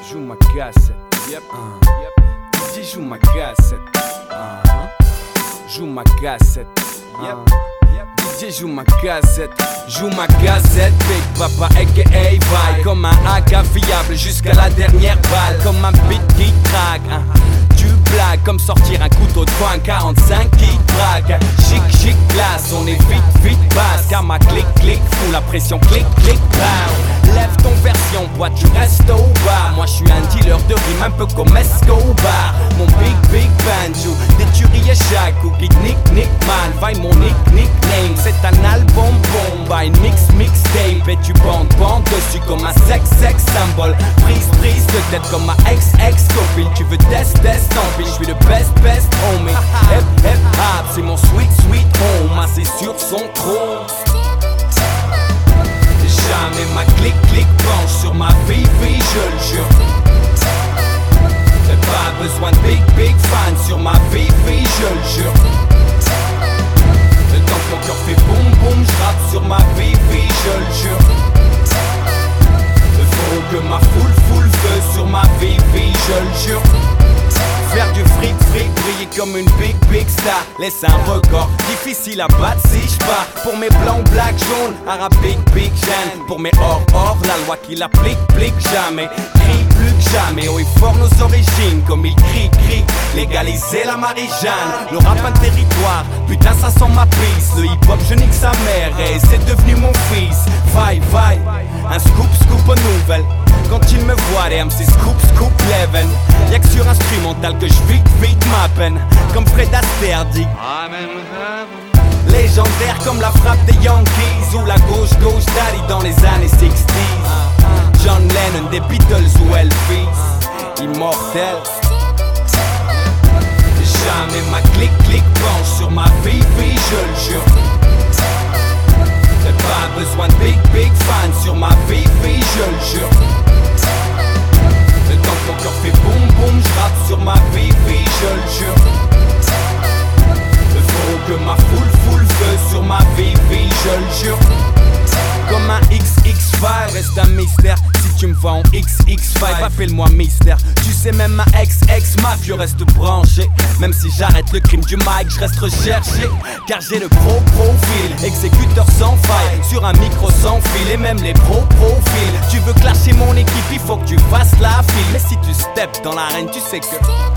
joue ma cassette. Yep. DJ joue ma cassette. Joue ma cassette. Yep. DJ joue ma cassette. Joue ma cassette. Big Papa aka Vibe. Comme un AK fiable jusqu'à la dernière balle. Comme un beat qui craque. Tu blagues comme sortir un couteau de coin 45 qui braque. Chic chic glace, on est vite basse. Car ma clic fout la pression clic bam. Lève ton version, bois tu restes au bar. Moi je suis un dealer de rime un peu comme Escobar. Mon big banjo, des tueries à chaque coup. Nick man, vaille mon nickname. C'est un album bombe, une mixtape. Et tu bandes dessus comme un sex symbole. Prise de tête comme ma ex copine. Tu veux test tant pis, je suis le best homie. Hip hop, c'est mon sweet home. Assis sur son trône. Jamais ma clic penche sur ma vie, je le jure. J'ai pas besoin de big fan sur ma vie, je le jure. Le temps que mon cœur fait boum, j'rappe sur ma vie, je le jure. Il faut que ma foule feu sur ma vie, je le jure. Faire du fric, briller comme une big star. Laisse un record, difficile à battre si j'pars. Pour mes blancs, black, jaunes, arabe, big gêne. Pour mes or, la loi qui l'applique, jamais. Crie plus que jamais, haut et fort nos origines. Comme il crie, légaliser la Marie-Jeanne. Le rap un territoire, putain ça sent ma prise. Le hip-hop je nique sa mère et c'est devenu mon fils. Vaille, un scoop aux nouvelles. Quand il me voit, les MC scoop leven. Y'a que sur instrumental que je vite ma peine. Comme Fred Astaire dit. Légendaire comme la frappe des Yankees. Ou la gauche daddy dans les années 60s. John Lennon des Beatles ou Elvis. Immortel. Jamais ma clic penche sur ma vie, je le jure. J'ai pas besoin de big fan sur ma vie, je le jure. Le temps que mon cœur fait boum, j'rappe sur ma vie, je le jure. Il faut que ma foule feu sur ma vie, je le jure. Comme un XX5, reste un mystère. Si tu me vois en XX5, appelle-moi mystère. Tu sais même ma ex-maf, je reste branché. Même si j'arrête le crime du mic, je reste recherché. Car j'ai le profil, exécuteur sans faille. Sur un micro sans fil et même les profils. Tu veux clasher mon équipe, il faut que tu fasses la file. Mais si tu steps dans l'arène, tu sais que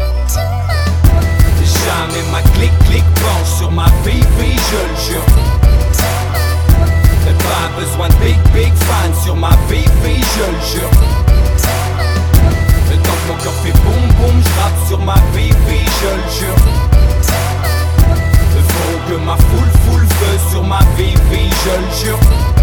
jamais ma clic penche sur ma vie, je le jure. J'ai pas besoin de big fan sur ma vie, je le jure. Le temps que mon cœur fait boum, j'rappe sur ma vie, je le jure. Il faut que ma foule feu sur ma vie, je le jure.